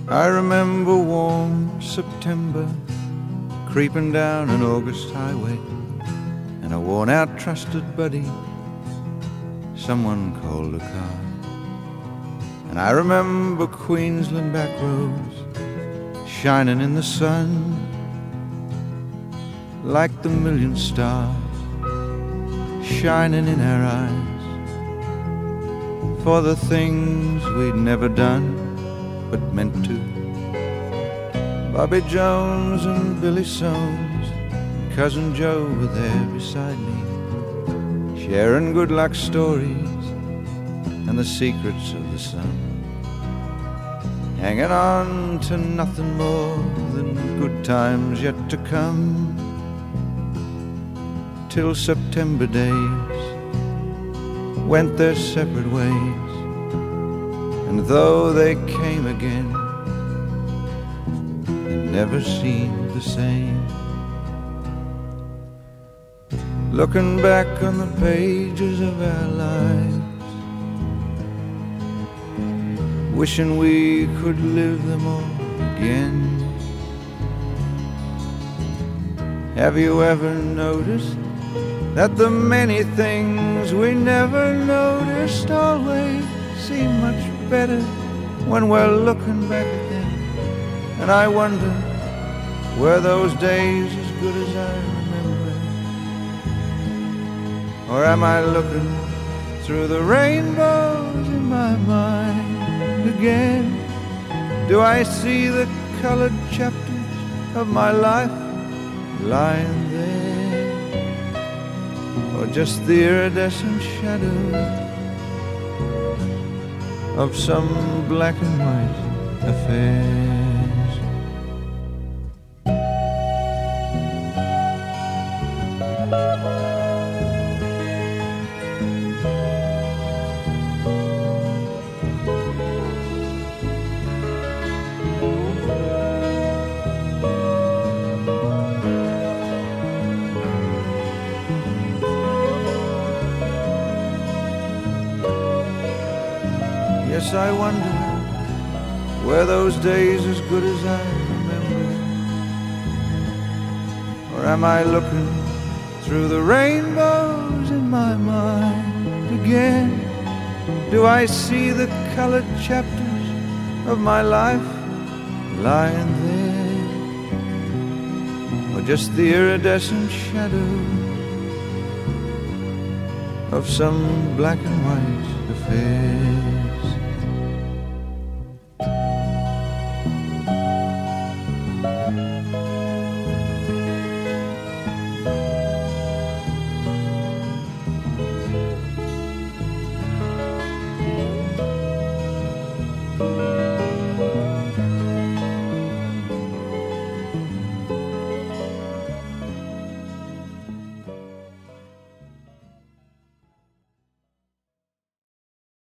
I remember warm September creeping down an August highway, and a worn-out trusted buddy someone called a car. And I remember Queensland back roads shining in the sun like the million stars shining in our eyes, for the things we'd never done but meant to. Bobby Jones and Billy Soames and Cousin Joe were there beside me, sharing good luck stories and the secrets of the sun, hanging on to nothing more than good times yet to come, till September days went their separate ways. And though they came again, they never seemed the same. Looking back on the pages of our lives, wishing we could live them all again. Have you ever noticed that the many things we never noticed always seem much better when we're looking back at them? And I wonder, were those days as good as I remember? Or am I looking through the rainbows in my mind again? Do I see the colored chapters of my life lying there? Or just the iridescent shadows of some black and white affairs? Yes, I wonder, were those days as good as I remember? Or am I looking through the rainbows in my mind again? Do I see the colored chapters of my life lying there? Or just the iridescent shadow of some black and white affair?